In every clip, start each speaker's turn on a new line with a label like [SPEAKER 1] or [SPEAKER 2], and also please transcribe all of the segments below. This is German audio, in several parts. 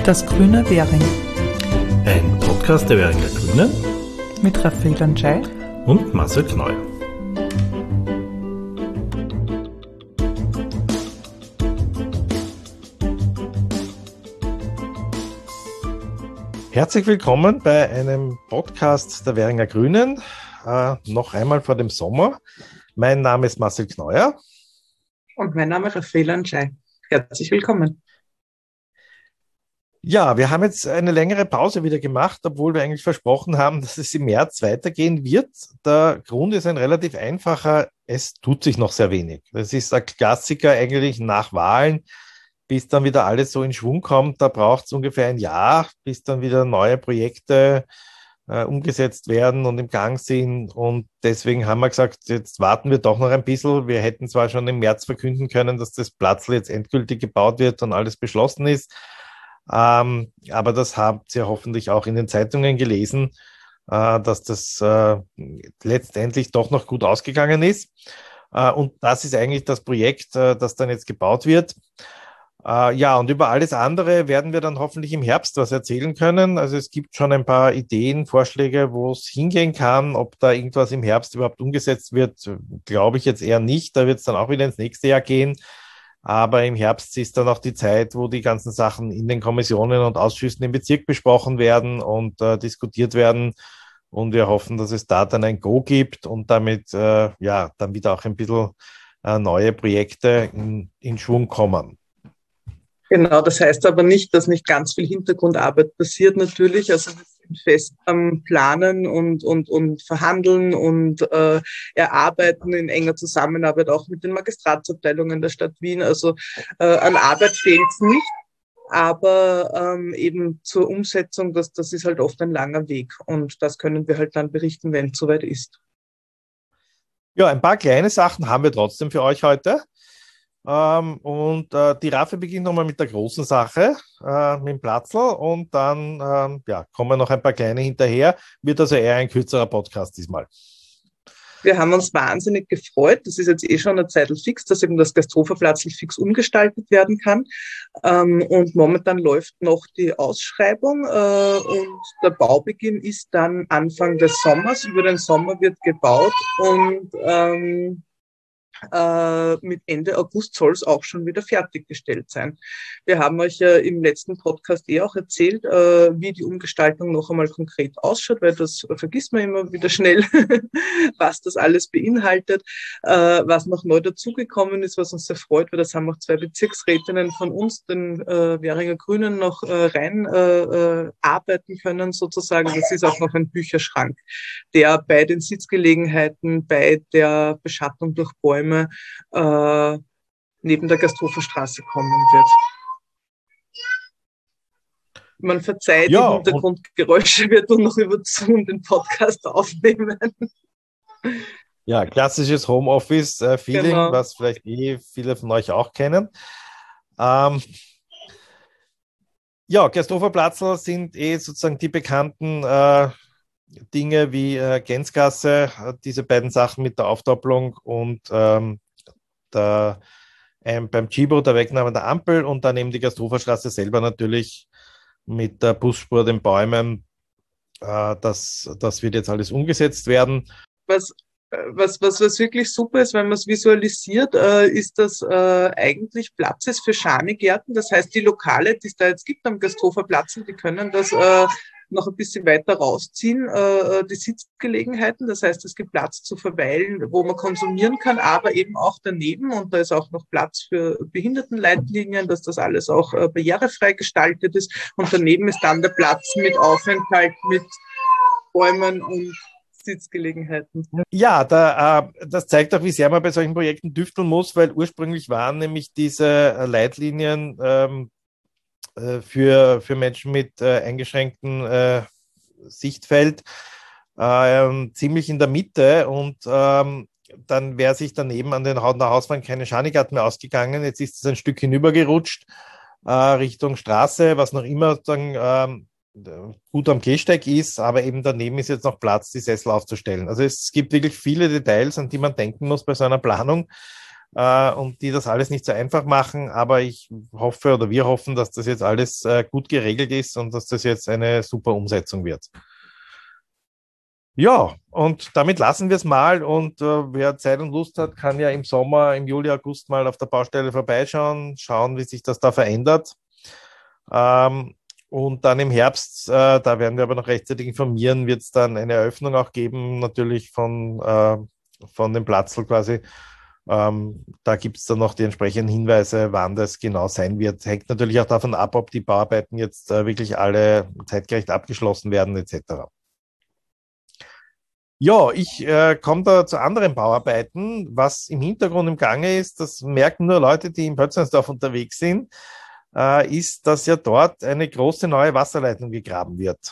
[SPEAKER 1] Das grüne Währing.
[SPEAKER 2] Ein Podcast der Währinger Grünen
[SPEAKER 1] Mit Raphael Anschei
[SPEAKER 2] und Marcel Kneuer. Herzlich willkommen bei einem Podcast der Währinger Grünen, noch einmal vor dem Sommer. Mein Name ist Marcel Kneuer.
[SPEAKER 3] Und mein Name ist Raphael Anschei. Herzlich willkommen.
[SPEAKER 2] Ja, wir haben jetzt eine längere Pause wieder gemacht, obwohl wir eigentlich versprochen haben, dass es im März weitergehen wird. Der Grund ist ein relativ einfacher, es tut sich noch sehr wenig. Das ist ein Klassiker eigentlich nach Wahlen, bis dann wieder alles so in Schwung kommt. Da braucht es ungefähr ein Jahr, bis dann wieder neue Projekte umgesetzt werden und im Gang sind. Und deswegen haben wir gesagt, jetzt warten wir doch noch ein bisschen. Wir hätten zwar schon im März verkünden können, dass das Platzl jetzt endgültig gebaut wird und alles beschlossen ist. Aber das habt ihr hoffentlich auch in den Zeitungen gelesen, dass das letztendlich doch noch gut ausgegangen ist. Und das ist eigentlich das Projekt, das dann jetzt gebaut wird. Ja, und über alles andere werden wir dann hoffentlich im Herbst was erzählen können. Also es gibt schon ein paar Ideen, Vorschläge, wo es hingehen kann. Ob da irgendwas im Herbst überhaupt umgesetzt wird, glaube ich jetzt eher nicht. Da wird es dann auch wieder ins nächste Jahr gehen. Aber im Herbst ist dann auch die Zeit, wo die ganzen Sachen in den Kommissionen und Ausschüssen im Bezirk besprochen werden und diskutiert werden. Und wir hoffen, dass es da dann ein Go gibt und damit dann wieder auch ein bisschen neue Projekte in Schwung kommen.
[SPEAKER 3] Genau, das heißt aber nicht, dass nicht ganz viel Hintergrundarbeit passiert natürlich. Also wir sind fest am Planen und Verhandeln und Erarbeiten in enger Zusammenarbeit auch mit den Magistratsabteilungen der Stadt Wien. Also an Arbeit fehlt es nicht, aber eben zur Umsetzung, das ist halt oft ein langer Weg. Und das können wir halt dann berichten, wenn es soweit ist.
[SPEAKER 2] Ja, ein paar kleine Sachen haben wir trotzdem für euch heute. Die Raffe beginnt nochmal mit der großen Sache, mit dem Platzl, und dann kommen noch ein paar kleine hinterher. Wird also eher ein kürzerer Podcast diesmal.
[SPEAKER 3] Wir haben uns wahnsinnig gefreut. Das ist jetzt schon eine Zeit fix, dass eben das Gasthoferplatzl fix umgestaltet werden kann. Und momentan läuft noch die Ausschreibung und der Baubeginn ist dann Anfang des Sommers. Über den Sommer wird gebaut und mit Ende August soll es auch schon wieder fertiggestellt sein. Wir haben euch ja im letzten Podcast auch erzählt, wie die Umgestaltung noch einmal konkret ausschaut, weil das vergisst man immer wieder schnell, was das alles beinhaltet. Was noch neu dazugekommen ist, was uns sehr freut, weil das haben auch 2 Bezirksrätinnen von uns, den Währinger Grünen, noch rein arbeiten können sozusagen. Das ist auch noch ein Bücherschrank, der bei den Sitzgelegenheiten, bei der Beschattung durch Bäume neben der Gasthoferstraße kommen wird. Man verzeiht, die Hintergrundgeräusche, wir tun noch über Zoom den Podcast aufnehmen.
[SPEAKER 2] Ja, klassisches Homeoffice-Feeling,
[SPEAKER 3] genau.
[SPEAKER 2] Was vielleicht viele von euch auch kennen. Gasthoferplatzl sind sozusagen die bekannten Dinge wie Gänzgasse, diese beiden Sachen mit der Aufdoppelung und beim Chibo der Wegnahme der Ampel und dann eben die Gasthoferstraße selber natürlich mit der Busspur, den Bäumen. Das wird jetzt alles umgesetzt werden.
[SPEAKER 3] Was wirklich super ist, wenn man es visualisiert, ist, dass eigentlich Platz ist für Schanigärten. Das heißt, die Lokale, die es da jetzt gibt am Gasthoferplatzl, die können das noch ein bisschen weiter rausziehen, die Sitzgelegenheiten. Das heißt, es gibt Platz zu verweilen, wo man konsumieren kann, aber eben auch daneben. Und da ist auch noch Platz für Behindertenleitlinien, dass das alles auch barrierefrei gestaltet ist. Und daneben ist dann der Platz mit Aufenthalt, mit Bäumen und Sitzgelegenheiten.
[SPEAKER 2] Ja, das zeigt auch, wie sehr man bei solchen Projekten düfteln muss, weil ursprünglich waren nämlich diese Leitlinien für Menschen mit eingeschränktem Sichtfeld ziemlich in der Mitte und dann wäre sich daneben an der Hauswand keine Schanigart mehr ausgegangen. Jetzt ist es ein Stück hinübergerutscht Richtung Straße, was noch immer sozusagen gut am Gehsteig ist, aber eben daneben ist jetzt noch Platz, die Sessel aufzustellen. Also es gibt wirklich viele Details, an die man denken muss bei so einer Planung. und die das alles nicht so einfach machen. Aber ich hoffe oder wir hoffen, dass das jetzt alles gut geregelt ist und dass das jetzt eine super Umsetzung wird. Ja, und damit lassen wir es mal. Und wer Zeit und Lust hat, kann ja im Sommer, im Juli, August mal auf der Baustelle vorbeischauen, schauen, wie sich das da verändert. Ähm, und dann im Herbst, da werden wir aber noch rechtzeitig informieren, wird es dann eine Eröffnung auch geben, natürlich von dem Platzl quasi. Da gibt es dann noch die entsprechenden Hinweise, wann das genau sein wird. Hängt natürlich auch davon ab, ob die Bauarbeiten jetzt wirklich alle zeitgerecht abgeschlossen werden, etc. Ja, ich komme da zu anderen Bauarbeiten. Was im Hintergrund im Gange ist, das merken nur Leute, die in Pötzleinsdorf unterwegs sind, ist, dass ja dort eine große neue Wasserleitung gegraben wird.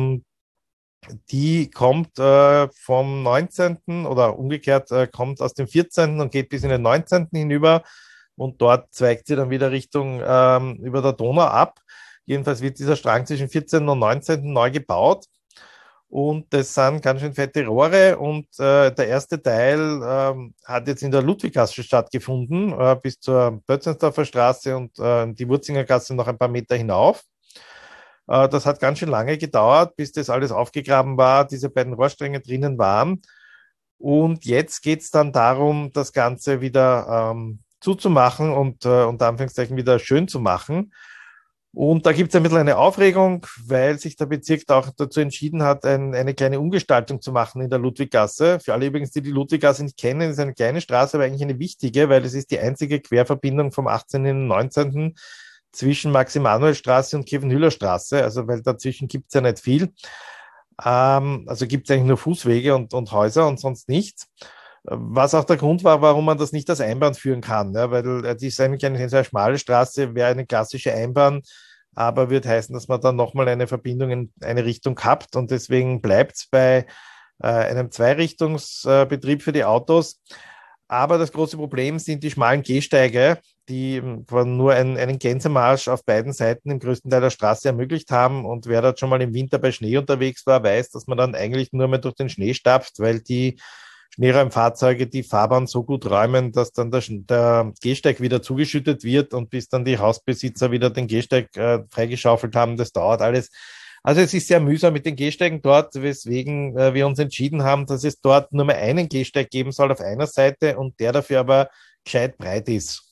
[SPEAKER 2] Die kommt vom 19. oder umgekehrt kommt aus dem 14. und geht bis in den 19. hinüber und dort zweigt sie dann wieder Richtung über der Donau ab. Jedenfalls wird dieser Strang zwischen 14. und 19. neu gebaut. Und das sind ganz schön fette Rohre. Und der erste Teil hat jetzt in der Ludwiggasse stattgefunden, bis zur Bötzensdorfer Straße und die Wurzinger Gasse noch ein paar Meter hinauf. Das hat ganz schön lange gedauert, bis das alles aufgegraben war, diese beiden Rohrstränge drinnen waren. Und jetzt geht es dann darum, das Ganze wieder zuzumachen und unter Anführungszeichen wieder schön zu machen. Und da gibt es ein bisschen eine Aufregung, weil sich der Bezirk da auch dazu entschieden hat, eine kleine Umgestaltung zu machen in der Ludwiggasse. Für alle übrigens, die die Ludwiggasse nicht kennen, ist eine kleine Straße, aber eigentlich eine wichtige, weil es ist die einzige Querverbindung vom 18. in den 19. zwischen Maximilianstraße und Kiewenhüller-Straße. Also, weil dazwischen gibt es ja nicht viel. Also gibt es eigentlich nur Fußwege und Häuser und sonst nichts. Was auch der Grund war, warum man das nicht als Einbahn führen kann, ja, weil die ist eigentlich eine sehr schmale Straße, wäre eine klassische Einbahn, aber wird heißen, dass man dann nochmal eine Verbindung in eine Richtung hat und deswegen bleibt es bei einem Zweirichtungsbetrieb für die Autos. Aber das große Problem sind die schmalen Gehsteige, die nur einen Gänsemarsch auf beiden Seiten im größten Teil der Straße ermöglicht haben. Und wer dort schon mal im Winter bei Schnee unterwegs war, weiß, dass man dann eigentlich nur mehr durch den Schnee stapft, weil die Schneeräumfahrzeuge die Fahrbahn so gut räumen, dass dann der Gehsteig wieder zugeschüttet wird und bis dann die Hausbesitzer wieder den Gehsteig freigeschaufelt haben, das dauert alles. Also es ist sehr mühsam mit den Gehsteigen dort, weswegen wir uns entschieden haben, dass es dort nur mehr einen Gehsteig geben soll auf einer Seite und der dafür aber gescheit breit ist.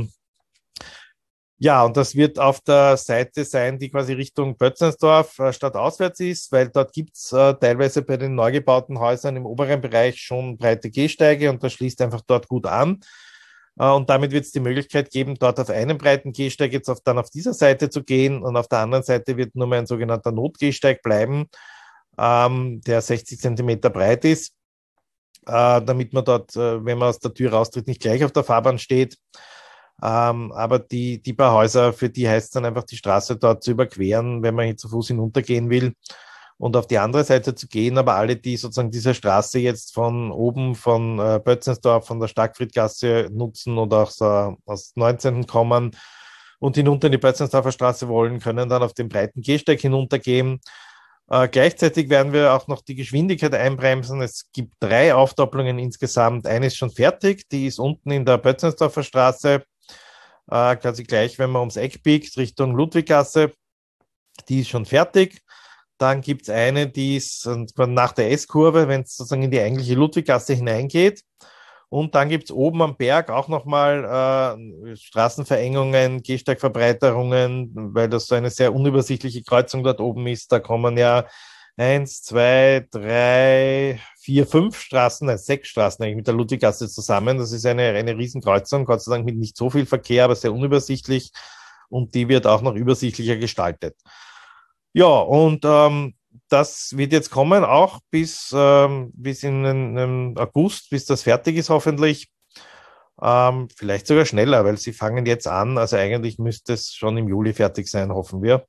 [SPEAKER 2] Ja, und das wird auf der Seite sein, die quasi Richtung Bötzensdorf stadtauswärts ist, weil dort gibt's teilweise bei den neu gebauten Häusern im oberen Bereich schon breite Gehsteige und das schließt einfach dort gut an. Und damit wird es die Möglichkeit geben, dort auf einem breiten Gehsteig jetzt dann auf dieser Seite zu gehen und auf der anderen Seite wird nur mehr ein sogenannter Notgehsteig bleiben, der 60 Zentimeter breit ist, damit man dort, wenn man aus der Tür raustritt, nicht gleich auf der Fahrbahn steht. Aber die paar Häuser, für die heißt es dann einfach, die Straße dort zu überqueren, wenn man hier zu Fuß hinuntergehen will und auf die andere Seite zu gehen. Aber alle, die sozusagen diese Straße jetzt von oben, von Bötzensdorf, von der Starkfriedgasse nutzen oder auch so aus 19. kommen und hinunter in die Bötzensdorfer Straße wollen, können dann auf den breiten Gehsteig hinuntergehen. Gleichzeitig werden wir auch noch die Geschwindigkeit einbremsen. Es gibt 3 Aufdoppelungen insgesamt. Eine ist schon fertig, die ist unten in der Bötzensdorfer Straße, quasi gleich, wenn man ums Eck biegt, Richtung Ludwiggasse. Die ist schon fertig. Dann gibt es eine, die ist nach der S-Kurve, wenn es sozusagen in die eigentliche Ludwiggasse hineingeht. Und dann gibt es oben am Berg auch nochmal Straßenverengungen, Gehsteigverbreiterungen, weil das so eine sehr unübersichtliche Kreuzung dort oben ist. Da kommen ja 1, 2, 3, 4, 5 Straßen, nein, 6 Straßen eigentlich mit der Ludwiggasse zusammen. Das ist eine Riesenkreuzung, Gott sei Dank mit nicht so viel Verkehr, aber sehr unübersichtlich. Und die wird auch noch übersichtlicher gestaltet. Ja, und das wird jetzt kommen, auch bis in August, bis das fertig ist hoffentlich. Vielleicht sogar schneller, weil sie fangen jetzt an. Also eigentlich müsste es schon im Juli fertig sein, hoffen wir.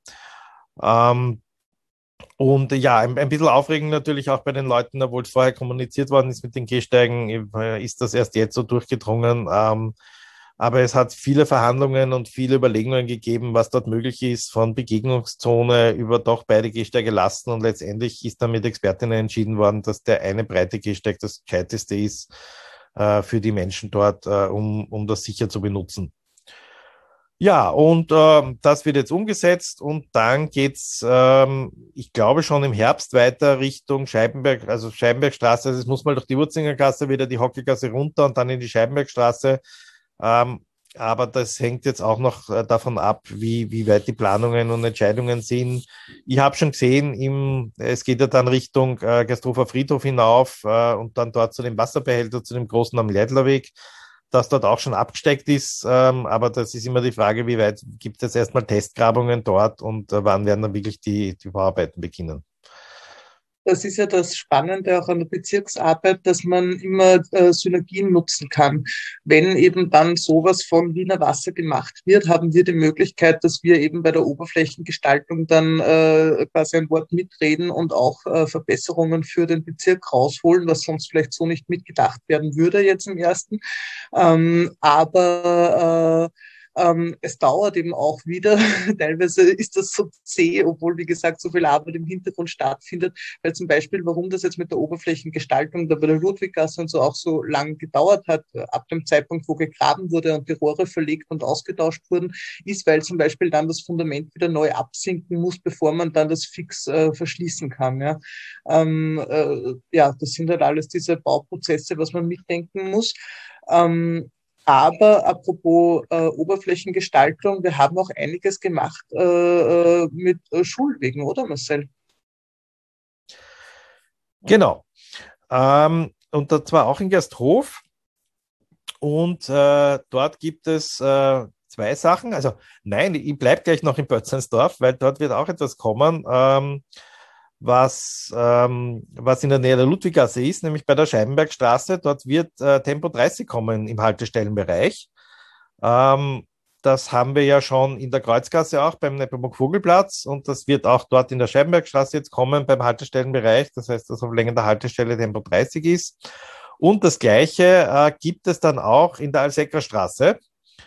[SPEAKER 2] Und ja, ein bisschen aufregend natürlich auch bei den Leuten, obwohl es vorher kommuniziert worden ist mit den Gehsteigen, ist das erst jetzt so durchgedrungen. Aber es hat viele Verhandlungen und viele Überlegungen gegeben, was dort möglich ist, von Begegnungszone über doch beide Gehsteige lassen. Und letztendlich ist dann mit Expertinnen entschieden worden, dass der eine breite Gehsteig das gescheiteste ist, für die Menschen dort, um das sicher zu benutzen. Ja, und das wird jetzt umgesetzt und dann geht's, ich glaube, schon im Herbst weiter Richtung Scheibenberg, also Scheibenbergstraße. Also es muss mal durch die Wurzingergasse, wieder die Hockelgasse runter und dann in die Scheibenbergstraße. Ähm, aber das hängt jetzt auch noch davon ab, wie weit die Planungen und Entscheidungen sind. Ich habe schon gesehen, es geht ja dann Richtung Gersthofer Friedhof hinauf und dann dort zu dem Wasserbehälter, zu dem großen am Leidlerweg, dass dort auch schon abgesteckt ist. Aber das ist immer die Frage, wie weit gibt es erstmal Testgrabungen dort und wann werden dann wirklich die Bauarbeiten beginnen.
[SPEAKER 3] Das ist ja das Spannende auch an der Bezirksarbeit, dass man immer Synergien nutzen kann. Wenn eben dann sowas von Wiener Wasser gemacht wird, haben wir die Möglichkeit, dass wir eben bei der Oberflächengestaltung dann quasi ein Wort mitreden und auch Verbesserungen für den Bezirk rausholen, was sonst vielleicht so nicht mitgedacht werden würde jetzt im ersten. Aber es dauert eben auch wieder. Teilweise ist das so zäh, obwohl, wie gesagt, so viel Arbeit im Hintergrund stattfindet. Weil zum Beispiel, warum das jetzt mit der Oberflächengestaltung da bei der Ludwiggasse und so auch so lang gedauert hat, ab dem Zeitpunkt, wo gegraben wurde und die Rohre verlegt und ausgetauscht wurden, ist, weil zum Beispiel dann das Fundament wieder neu absinken muss, bevor man dann das fix verschließen kann. Ja. Ja, das sind halt alles diese Bauprozesse, was man mitdenken muss. Aber apropos Oberflächengestaltung, wir haben auch einiges gemacht mit Schulwegen, oder Marcel?
[SPEAKER 2] Genau. Und zwar auch in Gersthof. Und dort gibt es zwei Sachen. Also nein, ich bleibe gleich noch in Bötzensdorf, weil dort wird auch etwas kommen, was in der Nähe der Ludwiggasse ist, nämlich bei der Scheibenbergstraße. Dort wird Tempo 30 kommen im Haltestellenbereich. Das haben wir ja schon in der Kreuzgasse auch beim Nepomuk-Vogelplatz und das wird auch dort in der Scheibenbergstraße jetzt kommen beim Haltestellenbereich. Das heißt, dass auf Länge der Haltestelle Tempo 30 ist. Und das Gleiche gibt es dann auch in der Alsecker-Straße.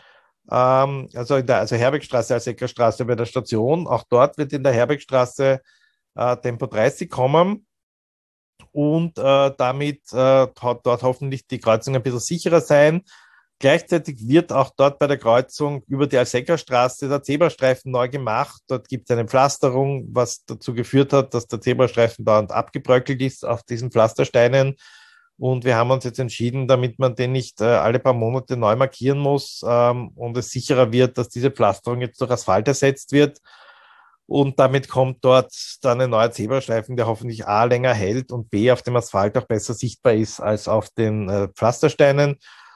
[SPEAKER 2] Also Herbergstraße, Alsecker-Straße bei der Station. Auch dort wird in der Herbergstraße Tempo 30 kommen und damit dort hoffentlich die Kreuzung ein bisschen sicherer sein. Gleichzeitig wird auch dort bei der Kreuzung über die Alseckerstraße der Zebrastreifen neu gemacht. Dort gibt es eine Pflasterung, was dazu geführt hat, dass der Zebrastreifen dauernd abgebröckelt ist auf diesen Pflastersteinen. Und wir haben uns jetzt entschieden, damit man den nicht alle paar Monate neu markieren muss und es sicherer wird, dass diese Pflasterung jetzt durch Asphalt ersetzt wird. Und damit kommt dort dann ein neuer Zebrastreifen, der hoffentlich A länger hält und B auf dem Asphalt auch besser sichtbar ist als auf den Pflastersteinen.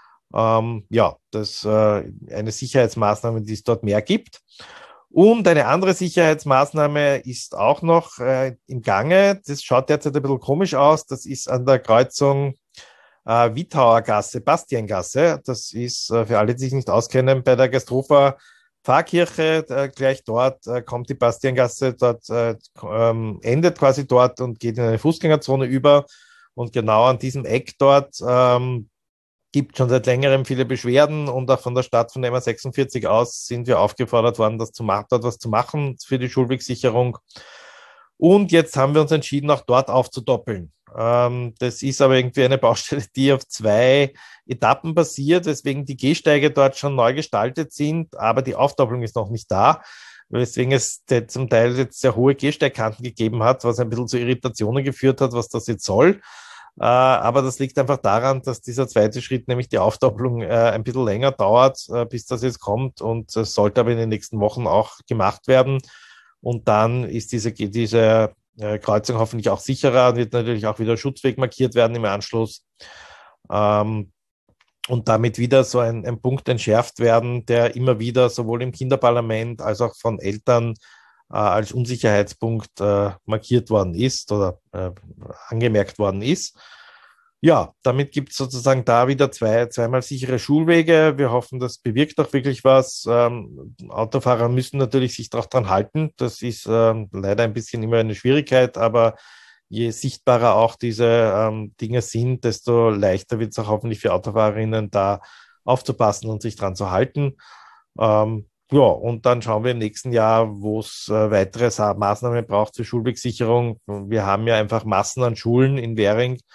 [SPEAKER 2] Ja, das eine Sicherheitsmaßnahme, die es dort mehr gibt. Und eine andere Sicherheitsmaßnahme ist auch noch im Gange. Das schaut derzeit ein bisschen komisch aus. Das ist an der Kreuzung Wittauer Gasse, Bastiengasse. Das ist für alle, die sich nicht auskennen, bei der Gersthofer Pfarrkirche. Gleich dort kommt die Bastiengasse, dort endet quasi dort und geht in eine Fußgängerzone über. Und genau an diesem Eck dort gibt schon seit längerem viele Beschwerden und auch von der Stadt, von der MA46 aus, sind wir aufgefordert worden, dort was zu machen für die Schulwegsicherung. Und jetzt haben wir uns entschieden, auch dort aufzudoppeln. Das ist aber irgendwie eine Baustelle, die auf 2 Etappen basiert, weswegen die Gehsteige dort schon neu gestaltet sind, aber die Aufdoppelung ist noch nicht da, weswegen es zum Teil jetzt sehr hohe Gehsteigkanten gegeben hat, was ein bisschen zu Irritationen geführt hat, was das jetzt soll. Aber das liegt einfach daran, dass dieser zweite Schritt, nämlich die Aufdoppelung, ein bisschen länger dauert, bis das jetzt kommt. Und es sollte aber in den nächsten Wochen auch gemacht werden. Und dann ist diese Kreuzung hoffentlich auch sicherer und wird natürlich auch wieder Schutzweg markiert werden im Anschluss. Und damit wieder so ein Punkt entschärft werden, der immer wieder sowohl im Kinderparlament als auch von Eltern als Unsicherheitspunkt markiert worden ist oder angemerkt worden ist. Ja, damit gibt es sozusagen da wieder zweimal sichere Schulwege. Wir hoffen, das bewirkt auch wirklich was. Autofahrer müssen natürlich sich dran halten. Das ist leider ein bisschen immer eine Schwierigkeit, aber je sichtbarer auch diese Dinge sind, desto leichter wird es auch hoffentlich für Autofahrerinnen da aufzupassen und sich dran zu halten. Ja, und dann schauen wir im nächsten Jahr, wo es weitere Maßnahmen braucht zur Schulwegsicherung. Wir haben ja einfach Massen an Schulen in Währing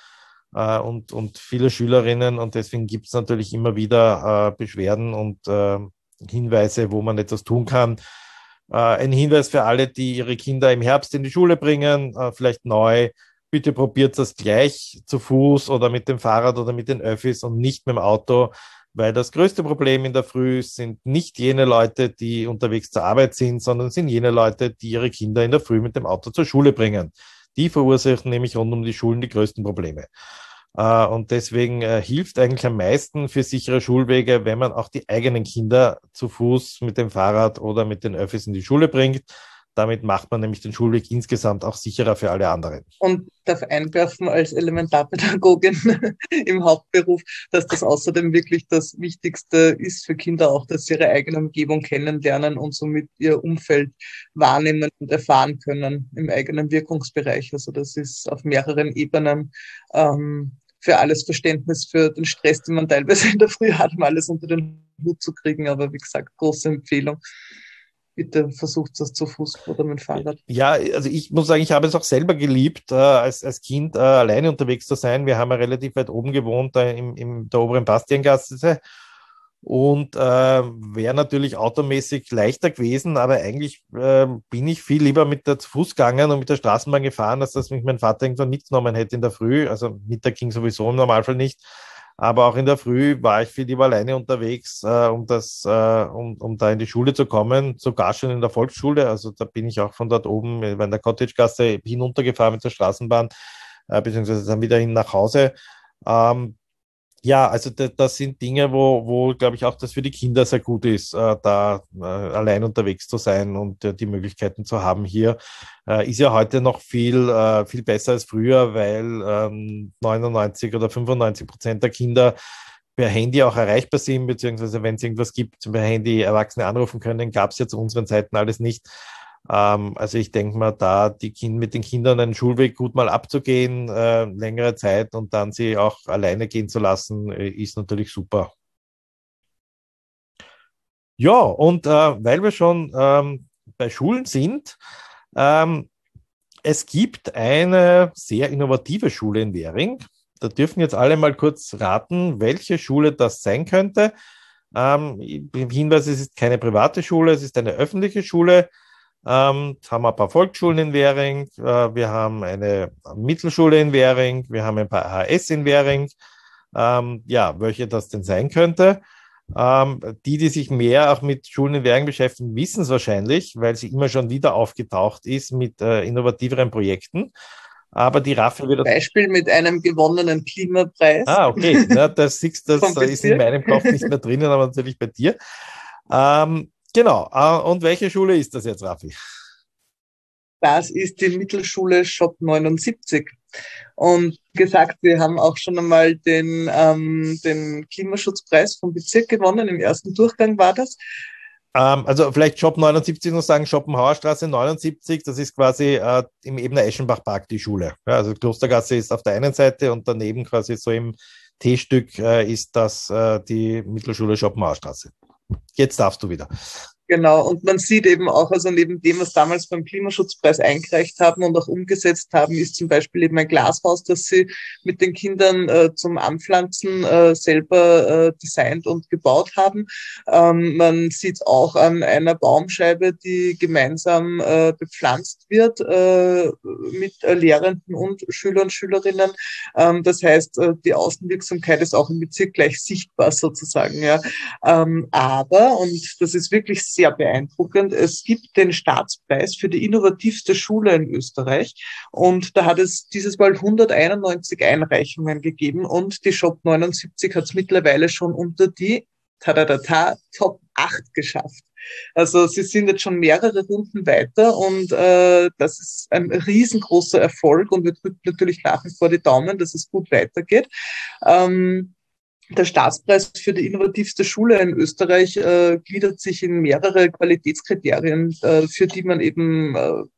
[SPEAKER 2] und viele Schülerinnen. Und deswegen gibt es natürlich immer wieder Beschwerden und Hinweise, wo man etwas tun kann. Ein Hinweis für alle, die ihre Kinder im Herbst in die Schule bringen, vielleicht neu. Bitte probiert das gleich zu Fuß oder mit dem Fahrrad oder mit den Öffis und nicht mit dem Auto, weil das größte Problem in der Früh sind nicht jene Leute, die unterwegs zur Arbeit sind, sondern sind jene Leute, die ihre Kinder in der Früh mit dem Auto zur Schule bringen. Die verursachen nämlich rund um die Schulen die größten Probleme. Und deswegen hilft eigentlich am meisten für sichere Schulwege, wenn man auch die eigenen Kinder zu Fuß mit dem Fahrrad oder mit den Öffis in die Schule bringt. Damit macht man nämlich den Schulweg insgesamt auch sicherer für alle anderen.
[SPEAKER 3] Und darf einwerfen als Elementarpädagogin im Hauptberuf, dass das außerdem wirklich das Wichtigste ist für Kinder auch, dass sie ihre eigene Umgebung kennenlernen und somit ihr Umfeld wahrnehmen und erfahren können im eigenen Wirkungsbereich. Also das ist auf mehreren Ebenen für alles Verständnis für den Stress, den man teilweise in der Früh hat, um alles unter den Hut zu kriegen. Aber wie gesagt, große Empfehlung. Bitte versucht das zu Fuß oder mit dem Fahrrad.
[SPEAKER 2] Ja, also ich muss sagen, ich habe es auch selber geliebt, als Kind alleine unterwegs zu sein. Wir haben ja relativ weit oben gewohnt, in der oberen Bastiengasse. Und wäre natürlich automäßig leichter gewesen, aber eigentlich bin ich viel lieber mit der zu Fuß gegangen und mit der Straßenbahn gefahren, als dass mich mein Vater irgendwann mitgenommen hätte in der Früh. Also Mittag ging sowieso im Normalfall nicht. Aber auch in der Früh war ich viel lieber alleine unterwegs, um da in die Schule zu kommen, sogar schon in der Volksschule. Also da bin ich auch von dort oben in der Cottagegasse hinuntergefahren mit der Straßenbahn, beziehungsweise dann wieder hin nach Hause. Ja, also das sind Dinge, wo glaube ich auch das für die Kinder sehr gut ist, da allein unterwegs zu sein und die Möglichkeiten zu haben hier. Ist ja heute noch viel besser als früher, weil 99 oder 95% der Kinder per Handy auch erreichbar sind, beziehungsweise wenn es irgendwas gibt, per Handy Erwachsene anrufen können, gab es ja zu unseren Zeiten alles nicht. Also ich denke mal, da mit den Kindern einen Schulweg gut mal abzugehen, längere Zeit und dann sie auch alleine gehen zu lassen, ist natürlich super. Ja, und weil wir schon bei Schulen sind, es gibt eine sehr innovative Schule in Währing. Da dürfen jetzt alle mal kurz raten, welche Schule das sein könnte. Hinweis, es ist keine private Schule, es ist eine öffentliche Schule. Haben wir ein paar Volksschulen in Währing, wir haben eine Mittelschule in Währing, wir haben ein paar HS in Währing. Ja, welche das denn sein könnte. Die sich mehr auch mit Schulen in Währing beschäftigen, wissen es wahrscheinlich, weil sie immer schon wieder aufgetaucht ist mit innovativeren Projekten. Aber die Raffi wird...
[SPEAKER 3] Beispiel mit einem gewonnenen Klimapreis.
[SPEAKER 2] Okay, ja, das ist in meinem Kopf nicht mehr drinnen, aber natürlich bei dir. Genau. Und welche Schule ist das jetzt, Raffi?
[SPEAKER 3] Das ist die Mittelschule Shop 79. Und gesagt, wir haben auch schon einmal den Klimaschutzpreis vom Bezirk gewonnen. Im ersten Durchgang war das.
[SPEAKER 2] Also vielleicht Shop 79 noch sagen, Schopenhauerstraße 79, das ist quasi im Ebener Eschenbach-Park die Schule. Ja, also Klostergasse ist auf der einen Seite und daneben quasi so im T-Stück ist das die Mittelschule Schopenhauerstraße. Jetzt darfst du wieder.
[SPEAKER 3] Genau, und man sieht eben auch, also neben dem, was damals beim Klimaschutzpreis eingereicht haben und auch umgesetzt haben, ist zum Beispiel eben ein Glashaus, das sie mit den Kindern zum Anpflanzen selber designt und gebaut haben. Man sieht auch an einer Baumscheibe, die gemeinsam bepflanzt wird mit Lehrenden und Schüler und Schülerinnen. Das heißt, die Außenwirksamkeit ist auch im Bezirk gleich sichtbar sozusagen. Ja. Aber, und das ist wirklich sehr beeindruckend. Es gibt den Staatspreis für die innovativste Schule in Österreich und da hat es dieses Mal 191 Einreichungen gegeben und die Shop 79 hat es mittlerweile schon unter die Top 8 geschafft. Also sie sind jetzt schon mehrere Runden weiter und das ist ein riesengroßer Erfolg und wir drücken natürlich nach wie vor die Daumen, dass es gut weitergeht. Der Staatspreis für die innovativste Schule in Österreich gliedert sich in mehrere Qualitätskriterien, für die man eben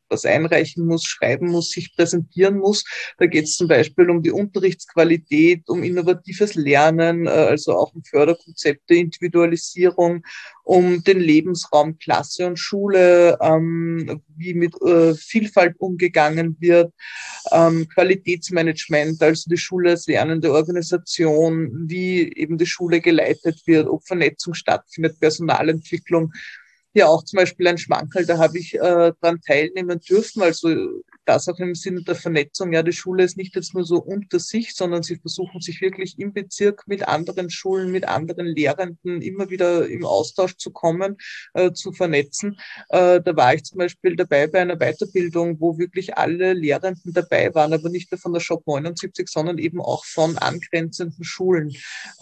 [SPEAKER 3] was einreichen muss, schreiben muss, sich präsentieren muss. Da geht es zum Beispiel um die Unterrichtsqualität, um innovatives Lernen, also auch um Förderkonzepte, Individualisierung, um den Lebensraum Klasse und Schule, wie mit Vielfalt umgegangen wird, Qualitätsmanagement, also die Schule als lernende Organisation, wie eben die Schule geleitet wird, ob Vernetzung stattfindet, Personalentwicklung. Ja, auch zum Beispiel ein Schmankerl, da habe ich dran teilnehmen dürfen, also das auch im Sinne der Vernetzung. Ja, die Schule ist nicht jetzt nur so unter sich, sondern sie versuchen sich wirklich im Bezirk mit anderen Schulen, mit anderen Lehrenden immer wieder im Austausch zu kommen, zu vernetzen. Da war ich zum Beispiel dabei bei einer Weiterbildung, wo wirklich alle Lehrenden dabei waren, aber nicht nur von der Shop 79, sondern eben auch von angrenzenden Schulen.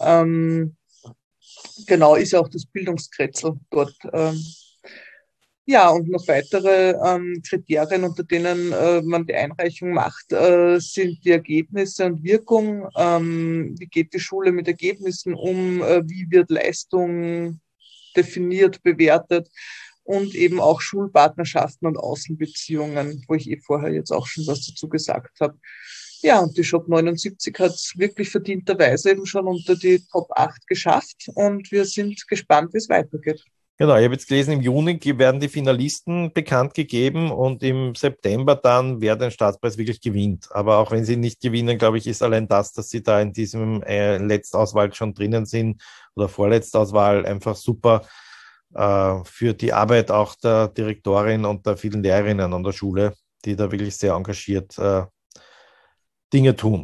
[SPEAKER 3] Genau, ist ja auch das Bildungskretzel dort. Ja, und noch weitere Kriterien, unter denen man die Einreichung macht, sind die Ergebnisse und Wirkung. Wie geht die Schule mit Ergebnissen um? Wie wird Leistung definiert, bewertet? Und eben auch Schulpartnerschaften und Außenbeziehungen, wo ich vorher jetzt auch schon was dazu gesagt habe. Ja, und die Shop 79 hat es wirklich verdienterweise eben schon unter die Top 8 geschafft und wir sind gespannt, wie es weitergeht.
[SPEAKER 2] Genau, ich habe jetzt gelesen, im Juni werden die Finalisten bekannt gegeben und im September dann, wer den Staatspreis wirklich gewinnt. Aber auch wenn sie nicht gewinnen, glaube ich, ist allein das, dass sie da in diesem Letztauswahl schon drinnen sind oder Vorletztauswahl einfach super für die Arbeit auch der Direktorin und der vielen Lehrerinnen an der Schule, die da wirklich sehr engagiert Dinge tun.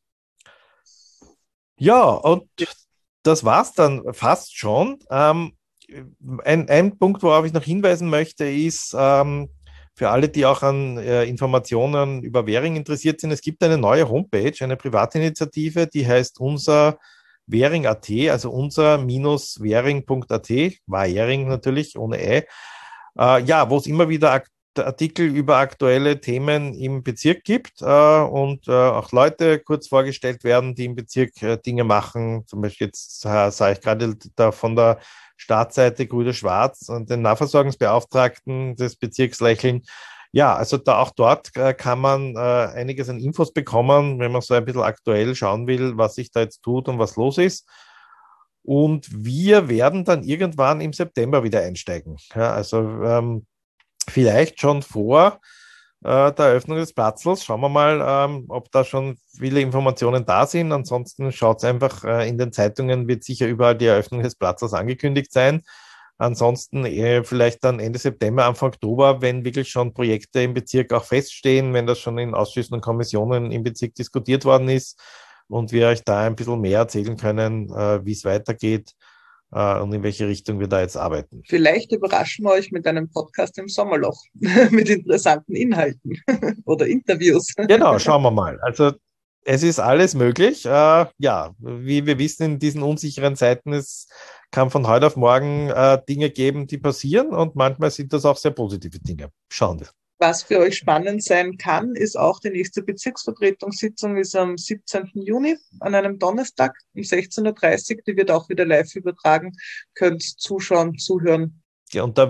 [SPEAKER 2] Ja, und das war's dann fast schon. Ein Punkt, worauf ich noch hinweisen möchte, ist für alle, die auch an Informationen über Währing interessiert sind, es gibt eine neue Homepage, eine Privatinitiative, die heißt unser Währing.at, also unser-währing.at, Währing natürlich, ohne ja, wo es immer wieder Artikel über aktuelle Themen im Bezirk gibt und auch Leute kurz vorgestellt werden, die im Bezirk Dinge machen. Zum Beispiel jetzt sah ich gerade da von der Staatsseite Grüne-Schwarz und den Nahversorgungsbeauftragten des Bezirks lächeln. Ja, also auch dort kann man einiges an Infos bekommen, wenn man so ein bisschen aktuell schauen will, was sich da jetzt tut und was los ist. Und wir werden dann irgendwann im September wieder einsteigen. Ja, also vielleicht schon vor der Eröffnung des Platzls. Schauen wir mal, ob da schon viele Informationen da sind. Ansonsten schaut es einfach, in den Zeitungen wird sicher überall die Eröffnung des Platzls angekündigt sein. Ansonsten vielleicht dann Ende September, Anfang Oktober, wenn wirklich schon Projekte im Bezirk auch feststehen, wenn das schon in Ausschüssen und Kommissionen im Bezirk diskutiert worden ist und wir euch da ein bisschen mehr erzählen können, wie es weitergeht. Und in welche Richtung wir da jetzt arbeiten.
[SPEAKER 3] Vielleicht überraschen wir euch mit einem Podcast im Sommerloch mit interessanten Inhalten oder Interviews.
[SPEAKER 2] Genau, schauen wir mal. Also es ist alles möglich. Ja, wie wir wissen, in diesen unsicheren Zeiten, es kann von heute auf morgen Dinge geben, die passieren und manchmal sind das auch sehr positive Dinge. Schauen wir.
[SPEAKER 3] Was für euch spannend sein kann, ist auch die nächste Bezirksvertretungssitzung ist am 17. Juni an einem Donnerstag um 16.30 Uhr. Die wird auch wieder live übertragen. Könnt zuschauen, zuhören.
[SPEAKER 2] Ja, unter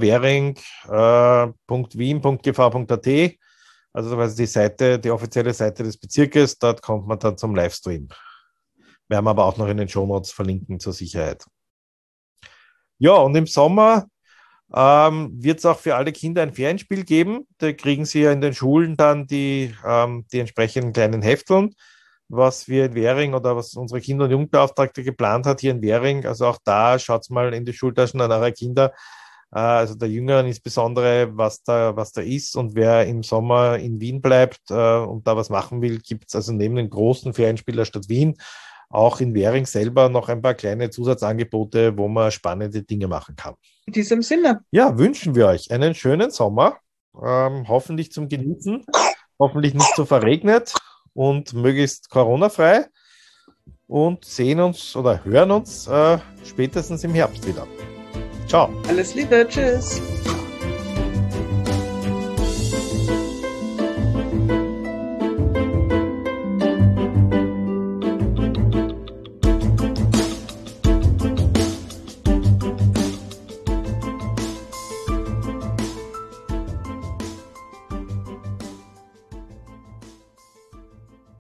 [SPEAKER 2] währing.wien.gv.at, also das ist die offizielle Seite des Bezirkes, dort kommt man dann zum Livestream. Werden wir aber auch noch in den Shownotes verlinken zur Sicherheit. Ja, und im Sommer wird es auch für alle Kinder ein Ferienspiel geben. Da kriegen sie ja in den Schulen dann die entsprechenden kleinen Hefteln, was wir in Währing oder was unsere Kinder- und Jugendbeauftragte geplant hat hier in Währing. Also auch da schaut mal in die Schultaschen an eure Kinder, also der Jüngeren insbesondere, was da ist. Und wer im Sommer in Wien bleibt und da was machen will, gibt es also neben dem großen Ferienspiel der Stadt Wien auch in Währing selber noch ein paar kleine Zusatzangebote, wo man spannende Dinge machen kann.
[SPEAKER 3] In diesem Sinne.
[SPEAKER 2] Ja, wünschen wir euch einen schönen Sommer, hoffentlich zum Genießen, hoffentlich nicht so verregnet und möglichst Corona-frei und sehen uns oder hören uns spätestens im Herbst wieder. Ciao.
[SPEAKER 3] Alles Liebe, tschüss.